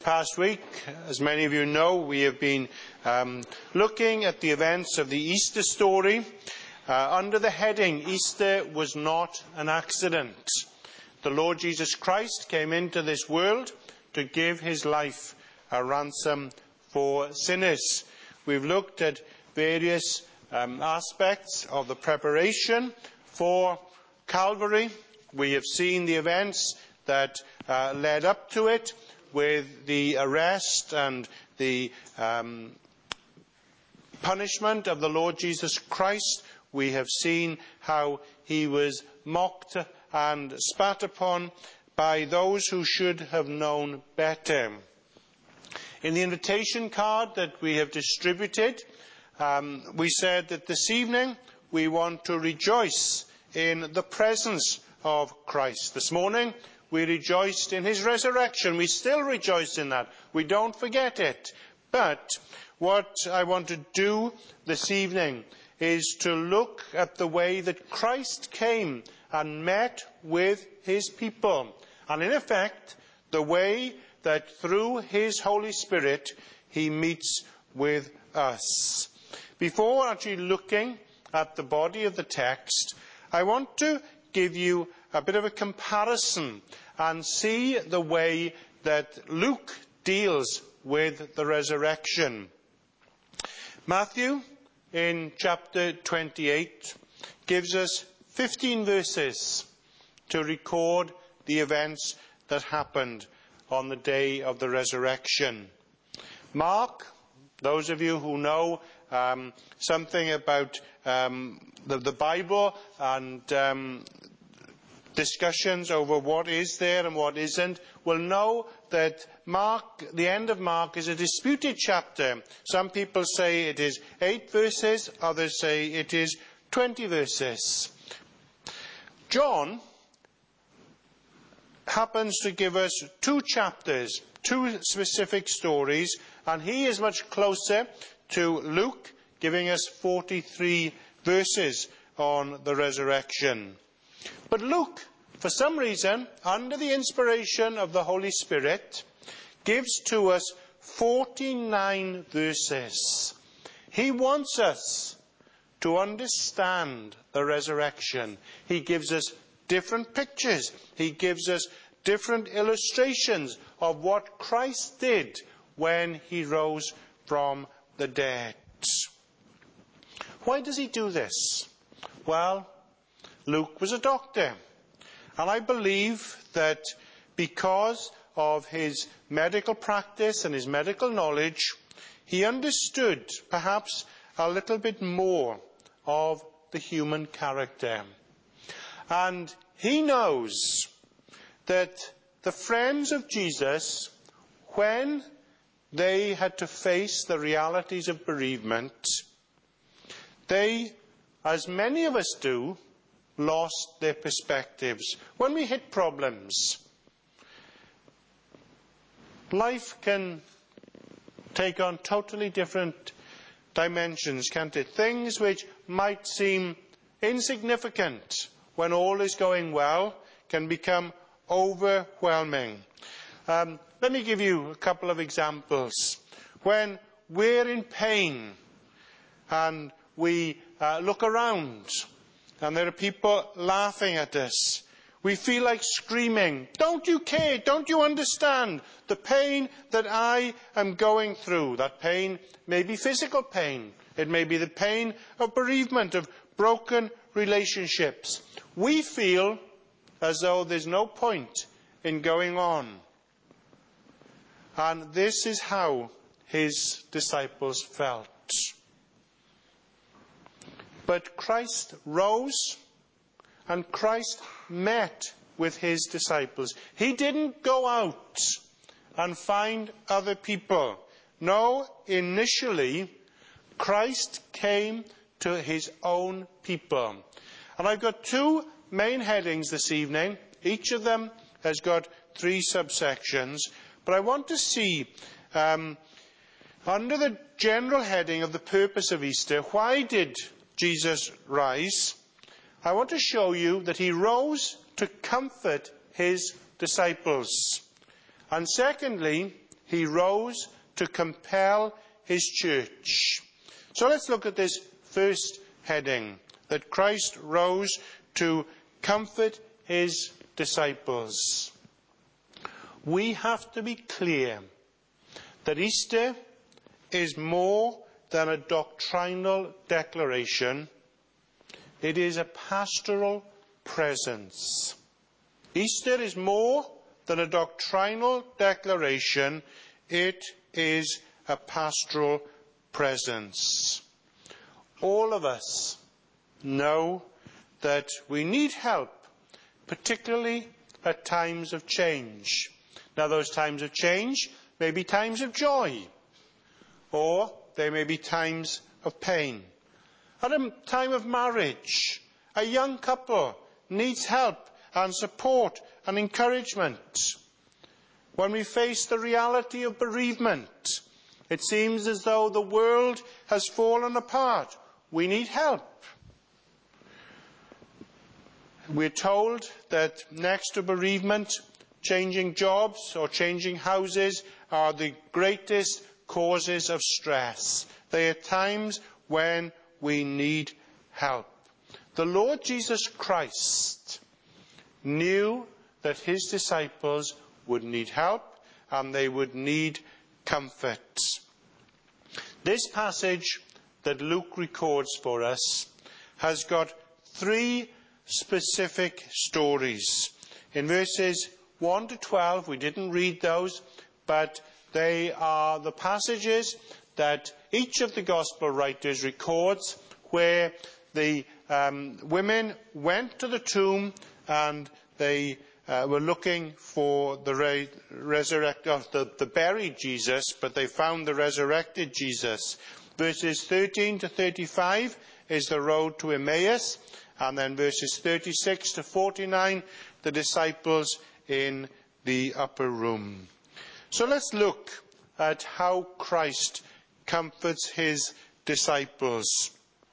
past week, as many of you know, we have been looking at the events of the Easter story under the heading, Easter was not an accident. The Lord Jesus Christ came into this world to give his life a ransom for sinners. We've looked at various aspects of the preparation for Calvary. We have seen the events that led up to it, with the arrest and the punishment of the Lord Jesus Christ. We have seen how he was mocked and spat upon by those who should have known better. In the invitation card that we have distributed, we said that this evening we want to rejoice in the presence of Christ. This morning we rejoiced in his resurrection. We still rejoice in that. We don't forget it. But what I want to do this evening is to look at the way that Christ came and met with his people. And in effect, the way that through his Holy Spirit he meets with us. Before actually looking at the body of the text, I want to give you a bit of a comparison and see the way that Luke deals with the resurrection. Matthew, in chapter 28, gives us 15 verses to record the events that happened on the day of the resurrection. Mark, those of you who know something about the Bible and discussions over what is there and what isn't, will know that Mark, the end of Mark, is a disputed chapter. Some people say it is 8 verses, others say it is 20 verses. John happens to give us 2 chapters, 2 specific stories, and he is much closer to Luke, giving us 43 verses on the resurrection. But Luke, for some reason, under the inspiration of the Holy Spirit, gives to us 49 verses. He wants us to understand the resurrection. He gives us different pictures. He gives us different illustrations of what Christ did when he rose from the dead. Why does he do this? Well, Luke was a doctor. And I believe that because of his medical practice and his medical knowledge, he understood perhaps a little bit more of the human character. And he knows that the friends of Jesus, when they had to face the realities of bereavement, they, as many of us do, lost their perspectives. When we hit problems, life can take on totally different dimensions, can't it? Things which might seem insignificant when all is going well can become overwhelming. Let me give you a couple of examples. When we're in pain and we look around and there are people laughing at us, we feel like screaming, "Don't you care? Don't you understand the pain that I am going through?" That pain may be physical pain. It may be the pain of bereavement, of broken relationships. We feel as though there's no point in going on. And this is how his disciples felt. But Christ rose and Christ met with his disciples. He didn't go out and find other people. No, initially, Christ came to his own people. And I've got 2 main headings this evening. Each of them has got 3 subsections. But I want to see, under the general heading of the purpose of Easter, why did Jesus rise? I want to show you that he rose to comfort his disciples. And secondly, he rose to compel his church. So let's look at this first heading, that Christ rose to comfort his disciples. We have to be clear that Easter is more than a doctrinal declaration. It is a pastoral presence. Easter is more than a doctrinal declaration. It is a pastoral presence. All of us know that we need help, particularly at times of change. Now, those times of change may be times of joy, or they may be times of pain. At a time of marriage, a young couple needs help and support and encouragement. When we face the reality of bereavement, it seems as though the world has fallen apart. We need help. We're told that next to bereavement, changing jobs or changing houses are the greatest causes of stress. They are times when we need help. The Lord Jesus Christ knew that his disciples would need help and they would need comfort. This passage that Luke records for us has got three specific stories. In verses 1 to 12, we didn't read those, but they are the passages that each of the gospel writers records where the women went to the tomb and they were looking for the the buried Jesus, but they found the resurrected Jesus. Verses 13 to 35 is the road to Emmaus, and then verses 36 to 49, the disciples in the upper room. So let's look at how Christ comforts his disciples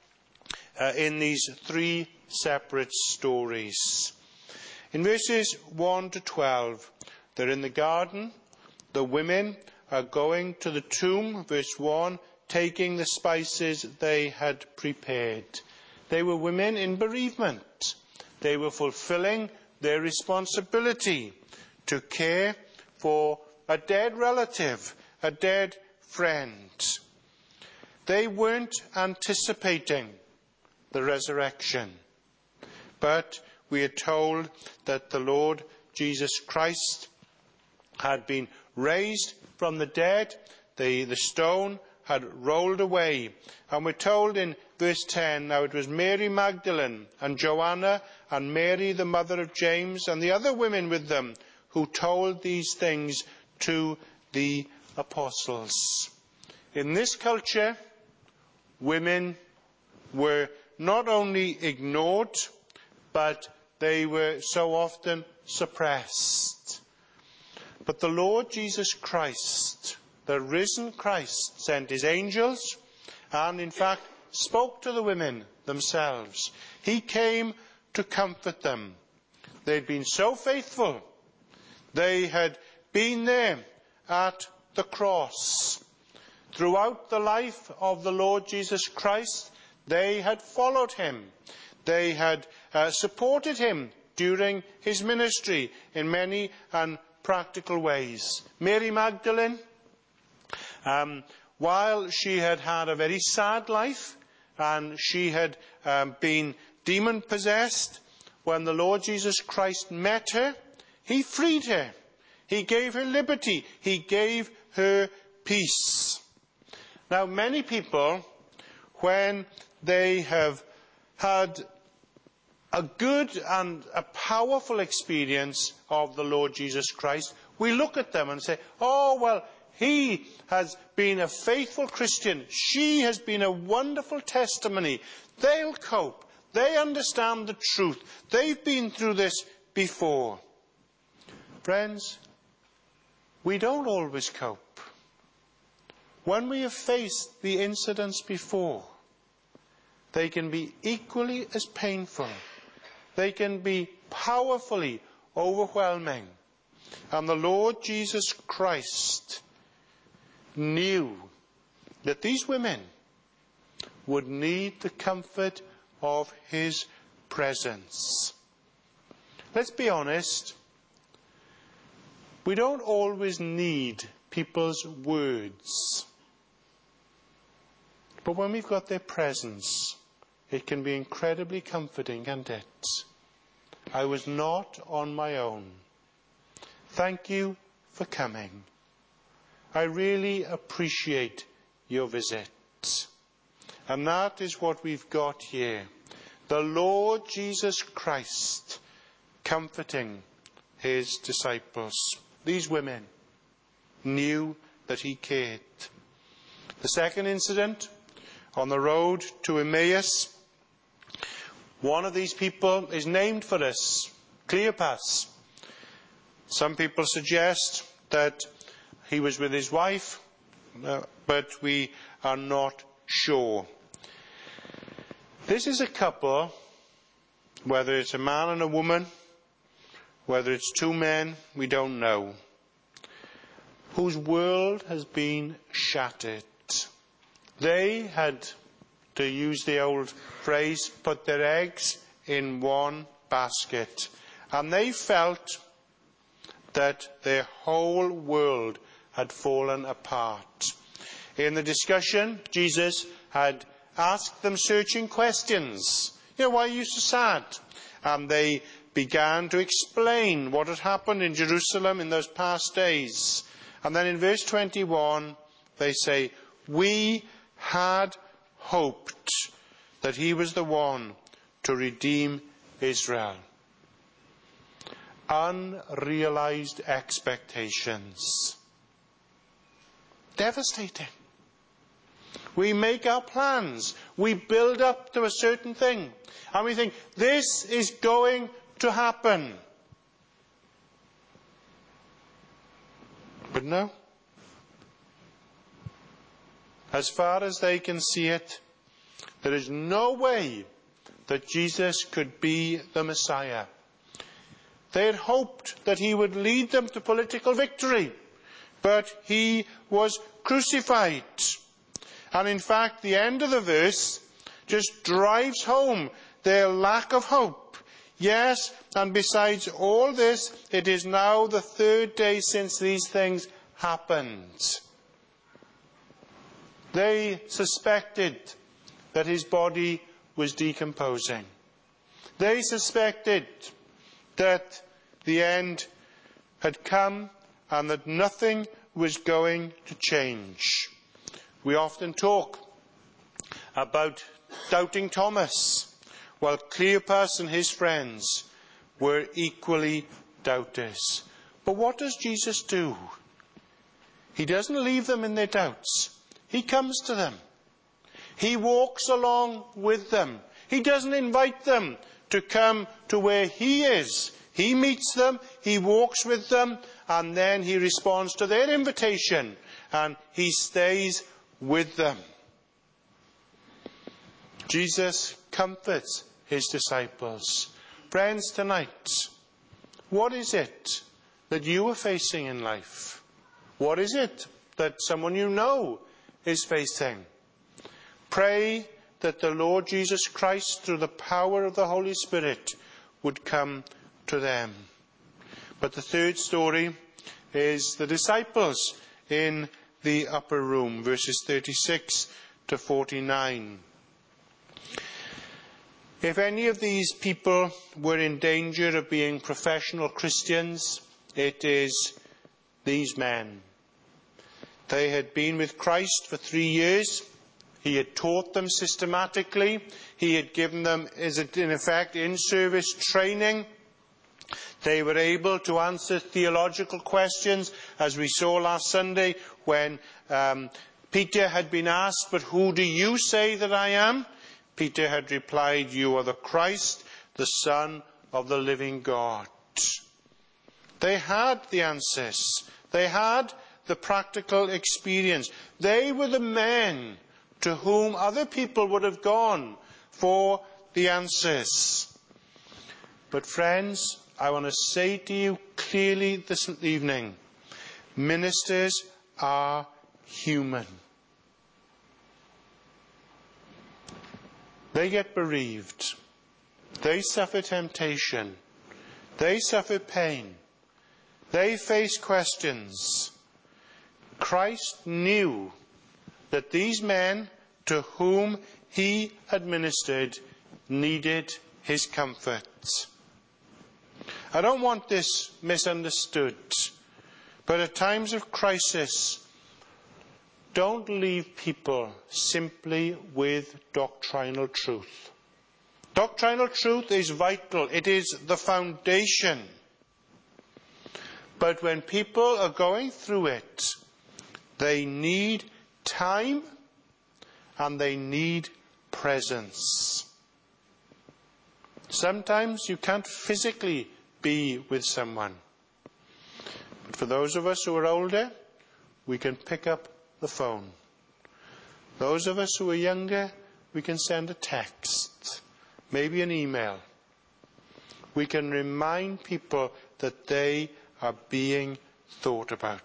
in these three separate stories. In verses 1 to 12, they're in the garden. The women are going to the tomb, verse 1, taking the spices they had prepared. They were women in bereavement. They were fulfilling their responsibility to care for a dead relative, a dead friend. They weren't anticipating the resurrection, but we are told that the Lord Jesus Christ had been raised from the dead. The stone had rolled away. And we're told in verse 10, now it was Mary Magdalene and Joanna and Mary the mother of James and the other women with them who told these things to the apostles. In this culture, women were not only ignored, but they were so often suppressed. But the Lord Jesus Christ, the risen Christ, sent his angels and in fact spoke to the women themselves. He came to comfort them. They'd been so faithful. They had been there at the cross. Throughout the life of the Lord Jesus Christ, they had followed him. They had supported him during his ministry in many and practical ways. Mary Magdalene, while she had had a very sad life and she had been demon-possessed, when the Lord Jesus Christ met her, he freed her. He gave her liberty. He gave her peace. Now, many people, when they have had a good and a powerful experience of the Lord Jesus Christ, we look at them and say, oh, well, he has been a faithful Christian. She has been a wonderful testimony. They'll cope. They understand the truth. They've been through this before. Friends, we don't always cope. When we have faced the incidents before, they can be equally as painful. They can be powerfully overwhelming. And the Lord Jesus Christ knew that these women would need the comfort of his presence. Let's be honest, we don't always need people's words. But when we've got their presence, it can be incredibly comforting, can't it? I was not on my own. Thank you for coming. I really appreciate your visit. And that is what we've got here. The Lord Jesus Christ comforting his disciples. These women knew that he cared. The second incident, on the road to Emmaus, one of these people is named for us, Cleopas. Some people suggest that he was with his wife, but we are not sure. This is a couple, whether it's a man and a woman, whether it's two men, we don't know, whose world has been shattered. They had, to use the old phrase, put their eggs in one basket, and they felt that their whole world had fallen apart. In the discussion, Jesus had asked them searching questions. Why are you so sad? And they began to explain what had happened in Jerusalem in those past days. And then in verse 21, they say, we had hoped that he was the one to redeem Israel. Unrealized expectations. Devastating. We make our plans. We build up to a certain thing. And we think, this is going to happen. But no. As far as they can see it, there is no way that Jesus could be the Messiah. They had hoped that he would lead them to political victory, but he was crucified. And in fact, the end of the verse just drives home their lack of hope. Yes, and besides all this, it is now the third day since these things happened. They suspected that his body was decomposing. They suspected that the end had come and that nothing was going to change. We often talk about doubting Thomas, while Cleopas and his friends were equally doubters. But what does Jesus do? He doesn't leave them in their doubts. He comes to them. He walks along with them. He doesn't invite them to come to where he is. He meets them, he walks with them, and then he responds to their invitation, and he stays with them. Jesus comforts his disciples. Friends, tonight, what is it that you are facing in life? What is it that someone you know is facing? Pray that the Lord Jesus Christ, through the power of the Holy Spirit, would come to them. But the third story is the disciples in the upper room, verses 36 to 49. If any of these people were in danger of being professional Christians, it is these men. They had been with Christ for 3 years. He had taught them systematically. He had given them, in effect, in-service training. They were able to answer theological questions, as we saw last Sunday when Peter had been asked, but who do you say that I am? Peter had replied, you are the Christ, the Son of the living God. They had the answers. They had the practical experience. They were the men to whom other people would have gone for the answers. But friends, I want to say to you clearly this evening, ministers are human. They get bereaved. They suffer temptation. They suffer pain. They face questions. Christ knew that these men to whom he administered needed his comfort. I don't want this misunderstood, but at times of crisis, don't leave people simply with doctrinal truth. Doctrinal truth is vital. It is the foundation. But when people are going through it, they need time and they need presence. Sometimes you can't physically be with someone. But for those of us who are older, we can pick up the phone. Those of us who are younger, we can send a text, maybe an email. We can remind people that they are being thought about.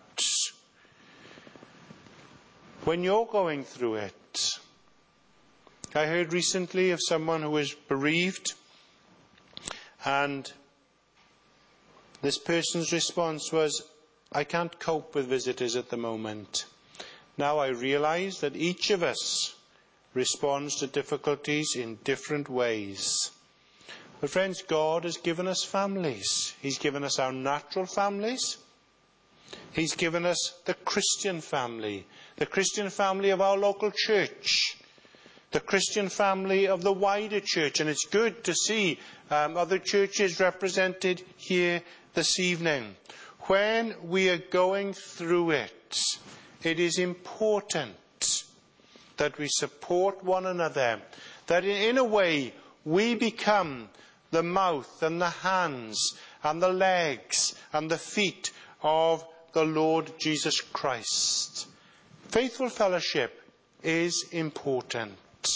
When you're going through it, I heard recently of someone who was bereaved, and this person's response was, I can't cope with visitors at the moment. Now I realise that each of us responds to difficulties in different ways. But friends, God has given us families. He's given us our natural families. He's given us the Christian family of our local church, the Christian family of the wider church. And it's good to see other churches represented here this evening. When we are going through it, it is important that we support one another, that in a way we become the mouth and the hands and the legs and the feet of the Lord Jesus Christ. Faithful fellowship is important.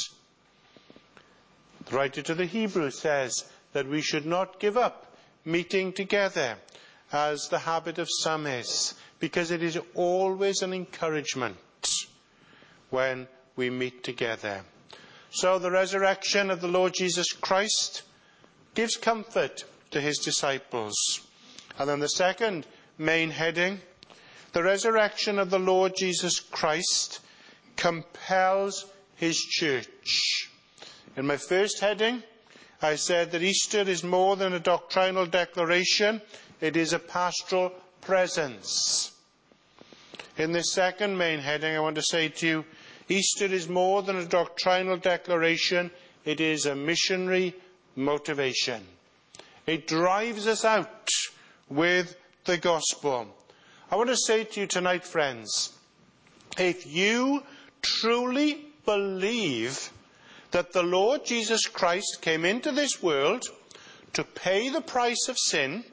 The writer to the Hebrews says that we should not give up meeting together as the habit of some is, because it is always an encouragement when we meet together. So the resurrection of the Lord Jesus Christ gives comfort to his disciples. And then the second main heading, the resurrection of the Lord Jesus Christ compels his church. In my first heading, I said that Easter is more than a doctrinal declaration, it is a pastoral presence. In this second main heading, I want to say to you, Easter is more than a doctrinal declaration, it is a missionary motivation. It drives us out with the gospel. I want to say to you tonight, friends, if you truly believe that the Lord Jesus Christ came into this world to pay the price of sin,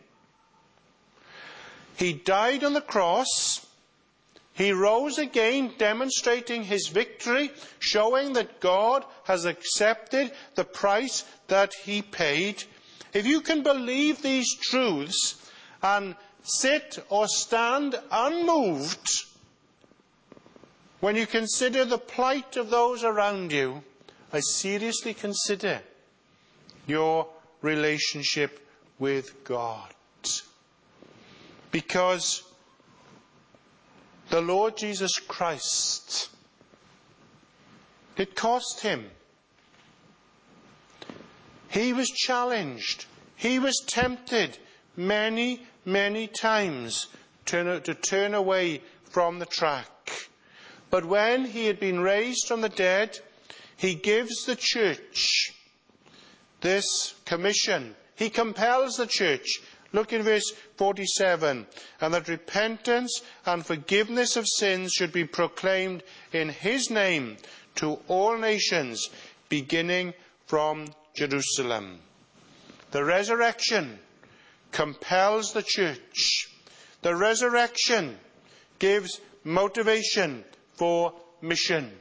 he died on the cross, he rose again, demonstrating his victory, showing that God has accepted the price that he paid. If you can believe these truths and sit or stand unmoved when you consider the plight of those around you, I seriously consider your relationship with God. Because the Lord Jesus Christ, it cost him. He was challenged. He was tempted many, many times to turn away from the track. But when he had been raised from the dead, he gives the church this commission. He compels the church. Look in verse 47. And that repentance and forgiveness of sins should be proclaimed in his name to all nations, beginning from Jerusalem. The resurrection compels the church. The resurrection gives motivation for mission.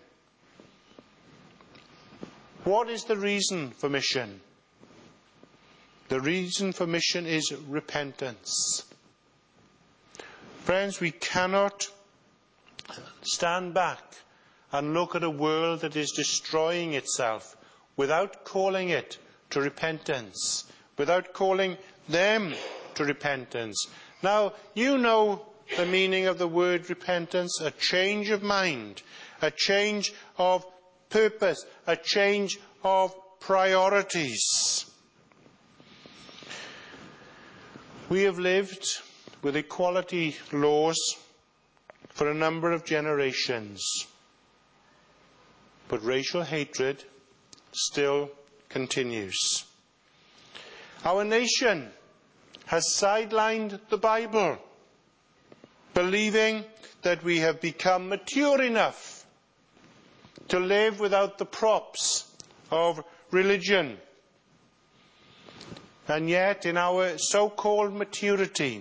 What is the reason for mission? The reason for mission is repentance. Friends, we cannot stand back and look at a world that is destroying itself without calling it to repentance, without calling them to repentance. Now, you know the meaning of the word repentance: a change of mind, a change of purpose, a change of priorities. We have lived with equality laws for a number of generations, but racial hatred still continues. Our nation has sidelined the Bible, believing that we have become mature enough to live without the props of religion. And yet, in our so-called maturity,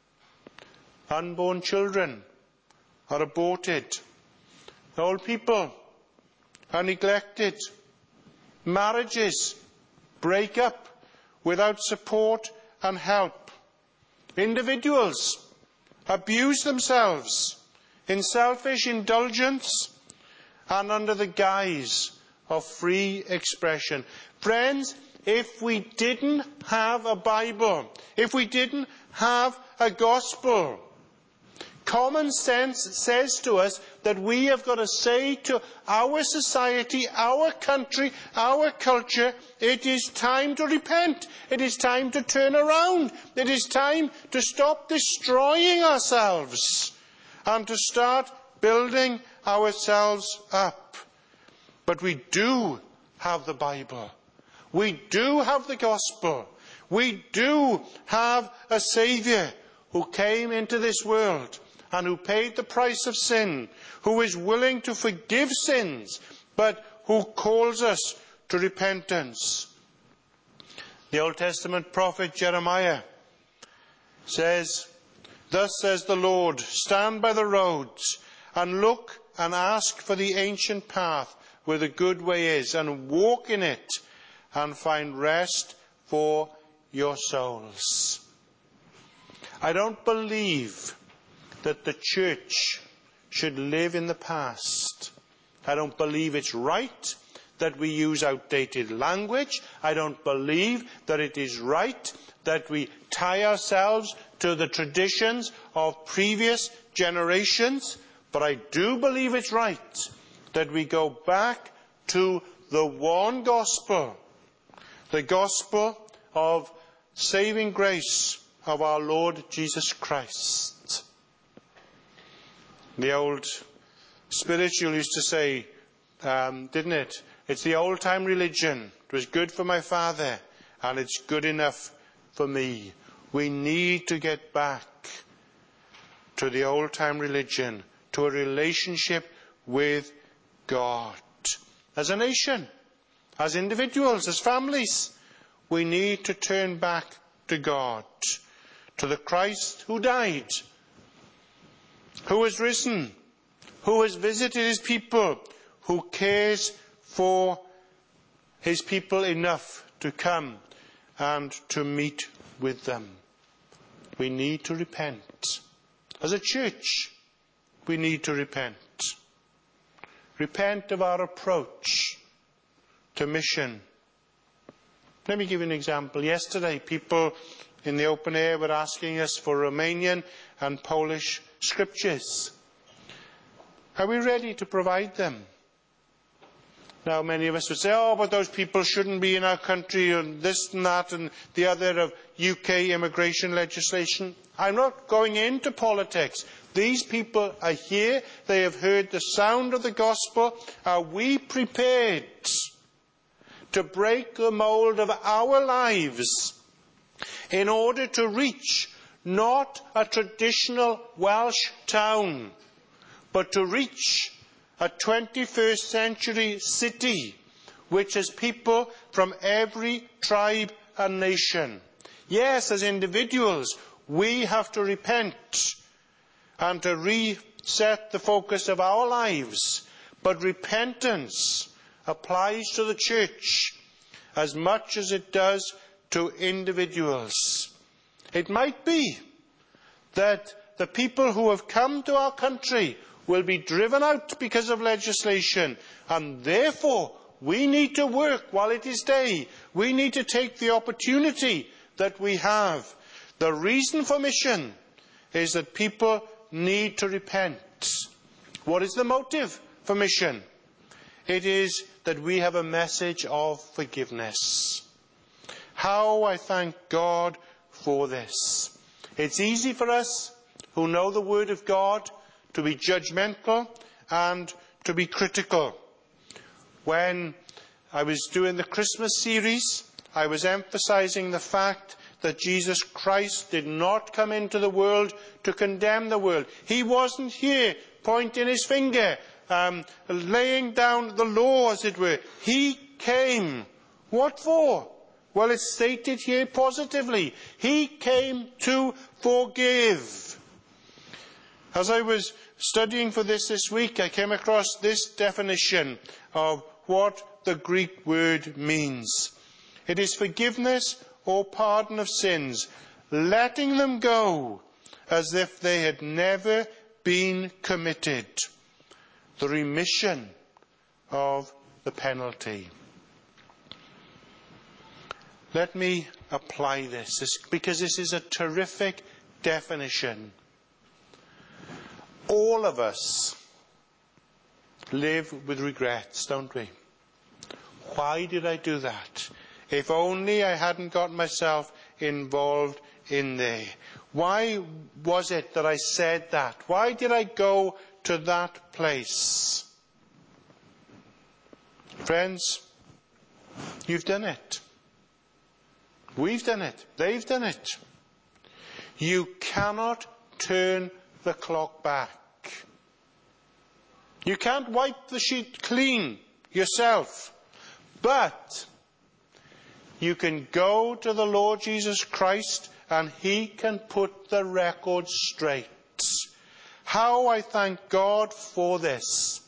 unborn children are aborted, old people are neglected, marriages break up without support and help, individuals abuse themselves in selfish indulgence and under the guise of free expression. Friends, if we didn't have a Bible, if we didn't have a gospel, common sense says to us that we have got to say to our society, our country, our culture, it is time to repent. It is time to turn around. It is time to stop destroying ourselves and to start building ourselves up. But we do have the Bible. We do have the gospel. We do have a Saviour who came into this world and who paid the price of sin, who is willing to forgive sins, but who calls us to repentance. The Old Testament prophet Jeremiah says, "Thus says the Lord, stand by the roads and look and ask for the ancient path where the good way is, and walk in it and find rest for your souls." I don't believe that the church should live in the past. I don't believe it's right that we use outdated language. I don't believe that it is right that we tie ourselves to the traditions of previous generations. But I do believe it's right that we go back to the one gospel, the gospel of saving grace of our Lord Jesus Christ. The old spiritual used to say, didn't it? It's the old-time religion. It was good for my father, and it's good enough for me. We need to get back to the old-time religion, to a relationship with God. As a nation, as individuals, as families, we need to turn back to God, to the Christ who died, who has risen, who has visited his people, who cares for his people enough to come and to meet with them. We need to repent. As a church, we need to repent. Repent of our approach to mission. Let me give you an example. Yesterday, people in the open air were asking us for Romanian and Polish scriptures. Are we ready to provide them? Now, many of us would say, oh, but those people shouldn't be in our country, and this and that and the other of UK immigration legislation. I'm not going into politics. These people are here. They have heard the sound of the gospel. Are we prepared to break the mould of our lives in order to reach not a traditional Welsh town, but to reach a 21st century city which has people from every tribe and nation? Yes, as individuals, we have to repent and to reset the focus of our lives. But repentance applies to the church as much as it does to individuals. It might be that the people who have come to our country will be driven out because of legislation, and therefore we need to work while it is day. We need to take the opportunity that we have. The reason for mission is that people need to repent. What is the motive for mission? It is that we have a message of forgiveness. How I thank God for this. It's easy for us who know the Word of God to be judgmental and to be critical. When I was doing the Christmas series, I was emphasizing the fact that Jesus Christ did not come into the world to condemn the world. He wasn't here pointing his finger, laying down the law, as it were. He came. What for? Well, it's stated here positively. He came to forgive. As I was studying for this week, I came across this definition of what the Greek word means. It is forgiveness or pardon of sins, letting them go as if they had never been committed. The remission of the penalty. Let me apply this, because this is a terrific definition. All of us live with regrets, don't we? Why did I do that? If only I hadn't got myself involved in there. Why was it that I said that? Why did I go to that place? Friends, you've done it. We've done it. They've done it. You cannot turn the clock back. You can't wipe the sheet clean yourself. But you can go to the Lord Jesus Christ and he can put the record straight. How I thank God for this.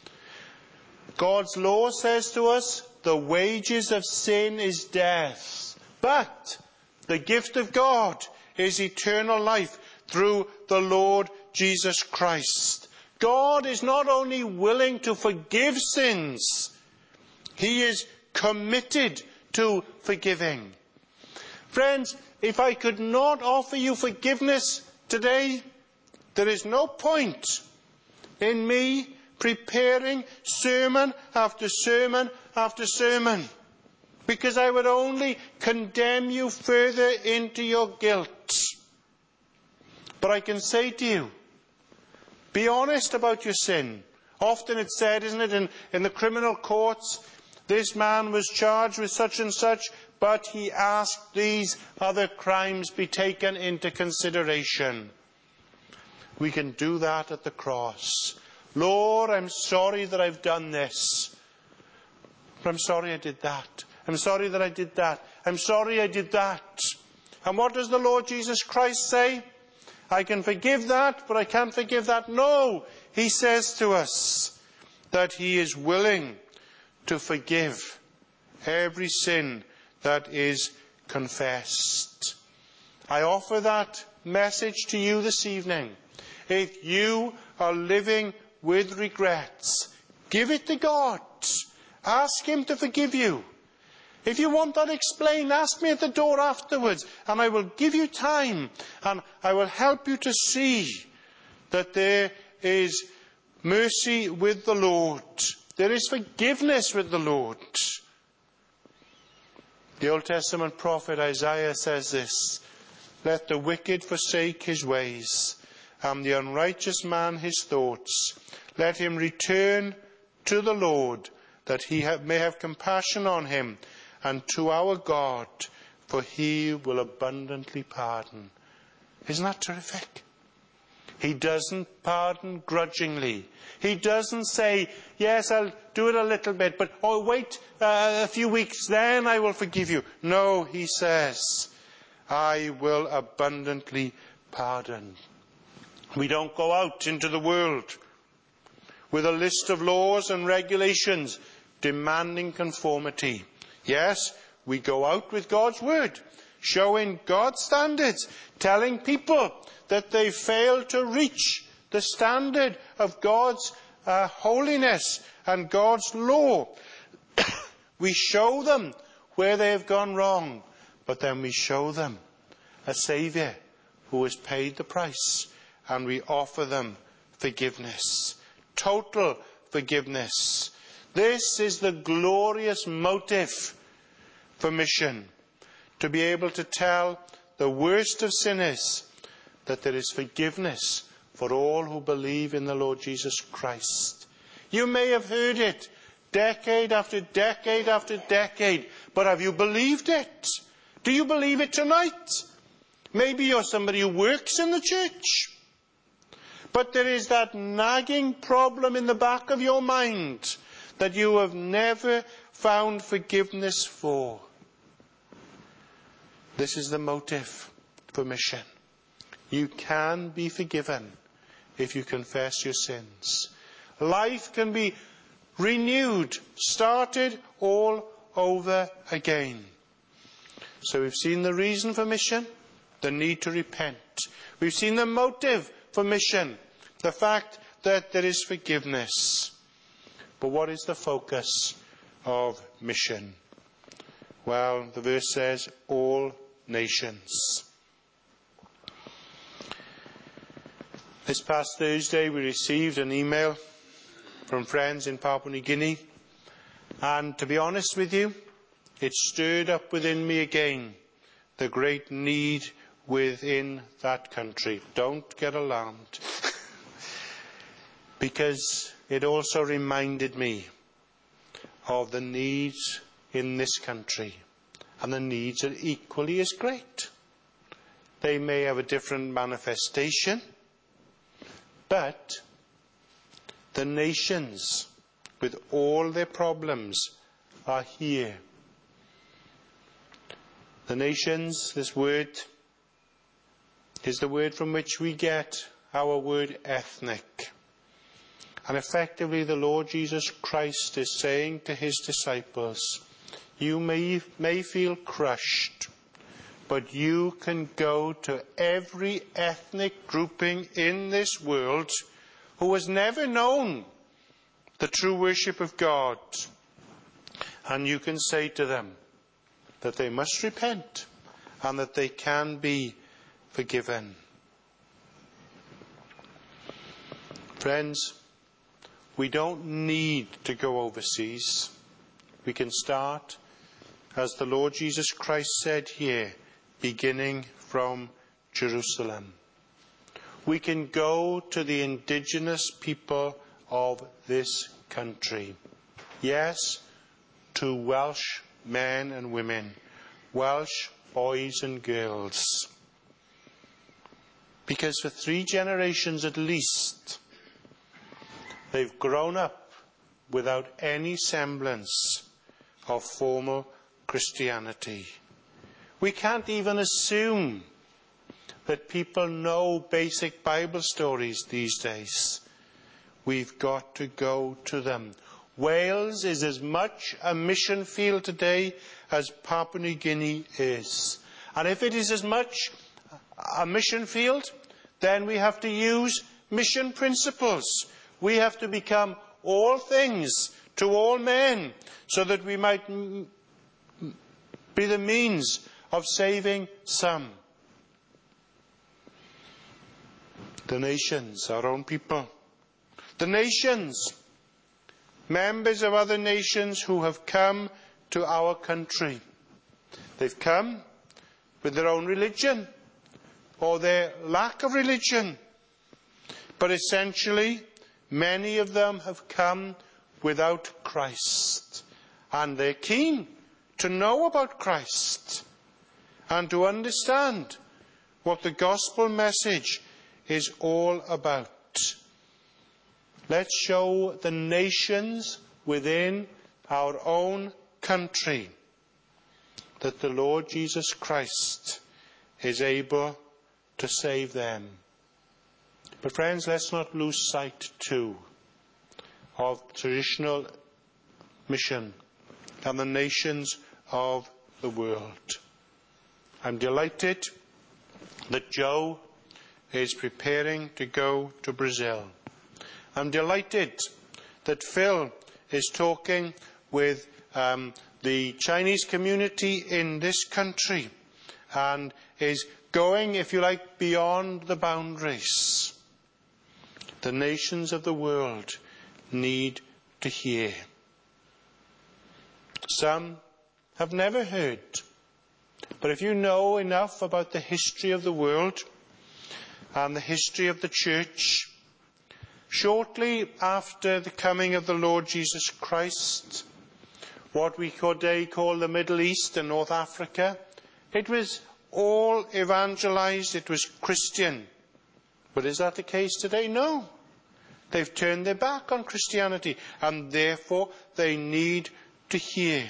God's law says to us, the wages of sin is death. But the gift of God is eternal life through the Lord Jesus Christ. God is not only willing to forgive sins, he is committed to forgiving. Friends, if I could not offer you forgiveness today, there is no point in me preparing sermon after sermon after sermon, because I would only condemn you further into your guilt. But I can say to you, be honest about your sin. Often it's said, isn't it, in the criminal courts, this man was charged with such and such, but he asked these other crimes be taken into consideration. We can do that at the cross. Lord, I'm sorry that I've done this. But I'm sorry I did that. I'm sorry that I did that. I'm sorry I did that. And what does the Lord Jesus Christ say? I can forgive that, but I can't forgive that. No, he says to us that he is willing to forgive every sin that is confessed. I offer that message to you this evening. If you are living with regrets, give it to God. Ask him to forgive you. If you want that explained, ask me at the door afterwards, and I will give you time, and I will help you to see that there is mercy with the Lord. There is forgiveness with the Lord. The Old Testament prophet Isaiah says this, let the wicked forsake his ways, and the unrighteous man his thoughts. Let him return to the Lord, that he may have compassion on him, and to our God, for he will abundantly pardon. Isn't that terrific? He doesn't pardon grudgingly. He doesn't say, yes, I'll do it a little bit, but wait a few weeks, then I will forgive you. No, he says, I will abundantly pardon. We don't go out into the world with a list of laws and regulations demanding conformity. Yes, we go out with God's word, showing God's standards, telling people that they fail to reach the standard of God's holiness and God's law. We show them where they have gone wrong, but then we show them a Saviour who has paid the price, and we offer them forgiveness, total forgiveness. This is the glorious motive for mission, to be able to tell the worst of sinners that there is forgiveness for all who believe in the Lord Jesus Christ. You may have heard it decade after decade after decade, but have you believed it? Do you believe it tonight? Maybe you're somebody who works in the church, but there is that nagging problem in the back of your mind that you have never found forgiveness for. This is the motive for mission. You can be forgiven if you confess your sins. Life can be renewed, started all over again. So we've seen the reason for mission, the need to repent. We've seen the motive for mission, the fact that there is forgiveness. But what is the focus of mission? Well, the verse says, all nations. This past Thursday we received an email from friends in Papua New Guinea, and to be honest with you, it stirred up within me again the great need within that country. Don't get alarmed. Because it also reminded me of the needs in this country, and the needs are equally as great. They may have a different manifestation, but the nations, with all their problems, are here. The nations, this word, is the word from which we get our word ethnic. And effectively the Lord Jesus Christ is saying to his disciples, you may feel crushed, but you can go to every ethnic grouping in this world who has never known the true worship of God, and you can say to them that they must repent and that they can be forgiven. Friends, we don't need to go overseas. We can start, as the Lord Jesus Christ said here, beginning from Jerusalem. We can go to the indigenous people of this country. Yes, to Welsh men and women, Welsh boys and girls. Because for 3 generations at least, they've grown up without any semblance of formal Christianity. We can't even assume that people know basic Bible stories these days. We've got to go to them. Wales is as much a mission field today as Papua New Guinea is. And if it is as much a mission field, then we have to use mission principles. We have to become all things to all men, so that we might be the means of saving some. The nations, our own people. The nations, members of other nations who have come to our country. They've come with their own religion, or their lack of religion. But essentially, many of them have come without Christ. And they're keen to know about Christ and to understand what the gospel message is all about. Let's show the nations within our own country that the Lord Jesus Christ is able to save them. But friends, let's not lose sight too of traditional mission and the nations of the world. I'm delighted that Joe is preparing to go to Brazil. I'm delighted that Phil is talking with the Chinese community in this country and is going, if you like, beyond the boundaries. The nations of the world need to hear. Some have never heard. But if you know enough about the history of the world and the history of the church, shortly after the coming of the Lord Jesus Christ, what we today call the Middle East and North Africa, it was all evangelized, it was Christian. But is that the case today? No. They've turned their back on Christianity, and therefore they need to hear.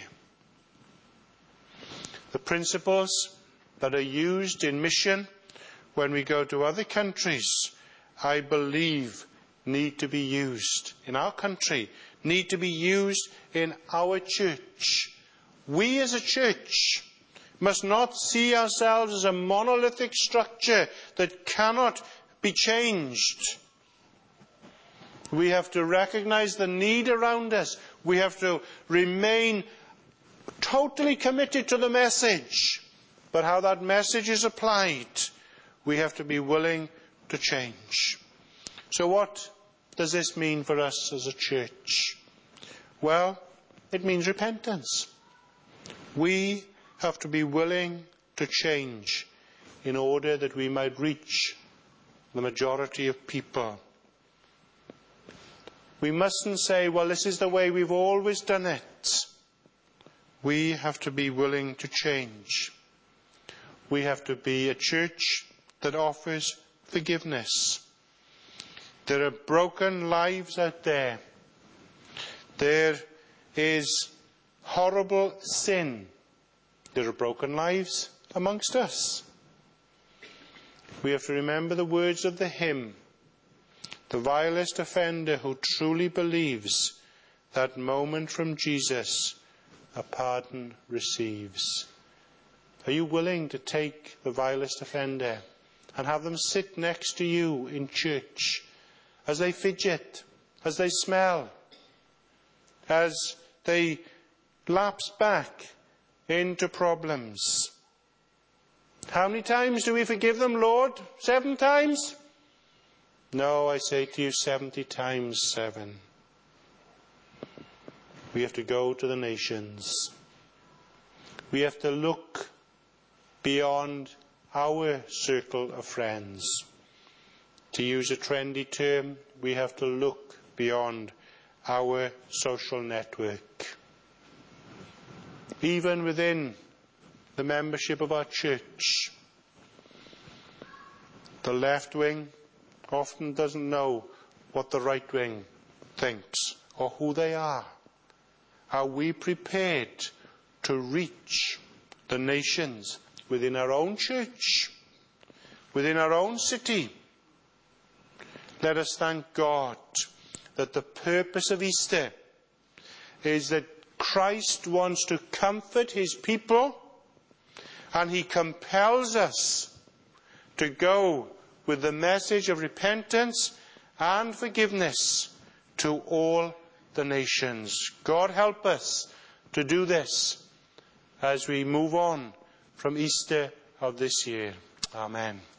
The principles that are used in mission when we go to other countries, I believe, need to be used in our country, need to be used in our church. We as a church must not see ourselves as a monolithic structure that cannot be changed. We have to recognize the need around us. We have to remain totally committed to the message. But how that message is applied, we have to be willing to change. So what does this mean for us as a church? Well, it means repentance. We have to be willing to change in order that we might reach the majority of people. We mustn't say, well, this is the way we've always done it. We have to be willing to change. We have to be a church that offers forgiveness. There are broken lives out there. There is horrible sin. There are broken lives amongst us. We have to remember the words of the hymn. The vilest offender who truly believes, that moment from Jesus a pardon receives. Are you willing to take the vilest offender and have them sit next to you in church as they fidget, as they smell, as they lapse back into problems? How many times do we forgive them, Lord? 7 times? No, I say to you, 70 times 7. We have to go to the nations. We have to look beyond our circle of friends. To use a trendy term, we have to look beyond our social network. Even within the membership of our church, the left wing often doesn't know what the right wing thinks or who they are. Are we prepared to reach the nations within our own church, within our own city? Let us thank God that the purpose of Easter is that Christ wants to comfort his people, and he compels us to go with the message of repentance and forgiveness to all the nations. God help us to do this as we move on from Easter of this year. Amen.